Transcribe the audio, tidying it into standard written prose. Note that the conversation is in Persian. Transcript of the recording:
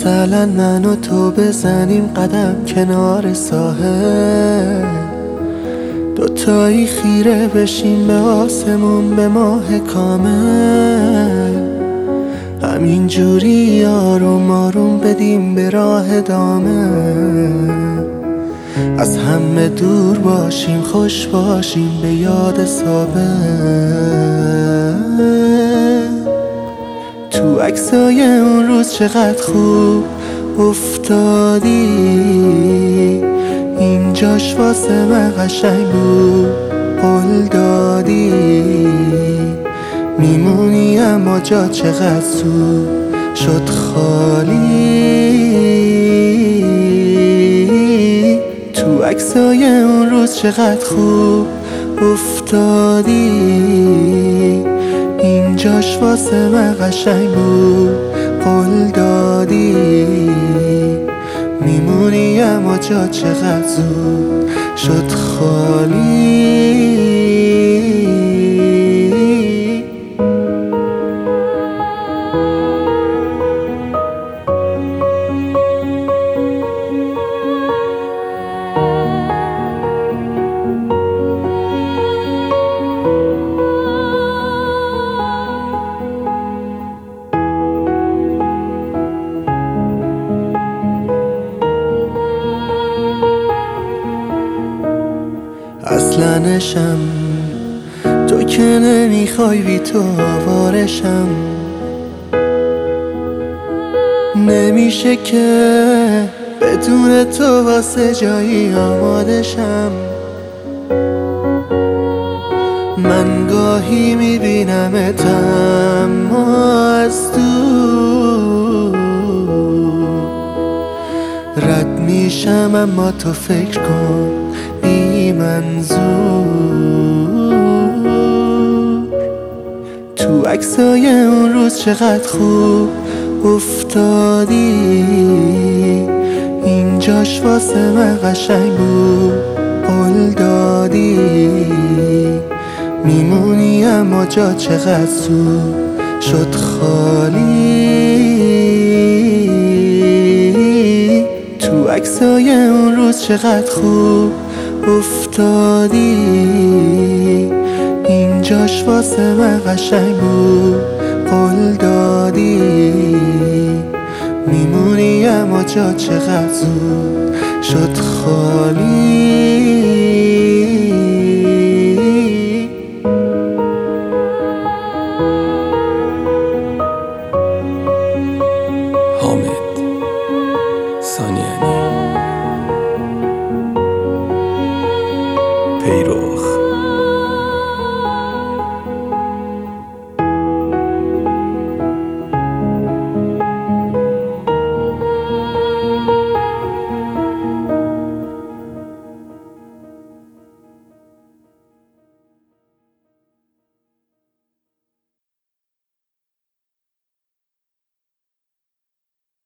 مثلا من و تو بزنیم قدم کنار ساحل، دوتایی خیره بشیم به آسمون، به ماه کامل. همین جوری آروم آروم بدیم به راه ادامه، از همه دور باشیم، خوش باشیم به یاد سابق. تو عکسای اون روز چقدر خوب افتادی، اینجاش واسه من قشنگ بود، قول دادی میمونی اما جا چقدر زود شد خالی. تو عکسای اون روز چقدر خوب افتادی، اینجاش واسه من قشنگ بود، قول دادی میمونی اما جا چقدر زود شد خالی. اصلنشم تو که نمیخوای، بی تو آوارشم، نمیشه که بدون تو واسه جایی آمادشم. من گاهی میبینمت اما از دور، رد میشم اما تو فکر کن بی منظور. تو عکسای اون روز چقدر خوب افتادی، اینجاش واسه من قشنگ بود، قول دادی میمونی اما جا چقدر زود شد خالی. تو عکسای اون روز چقدر خوب افتادی، اینجاش واسه من قشنگ بود، قول دادی میمونی اما جا چقدر زود شد خالی.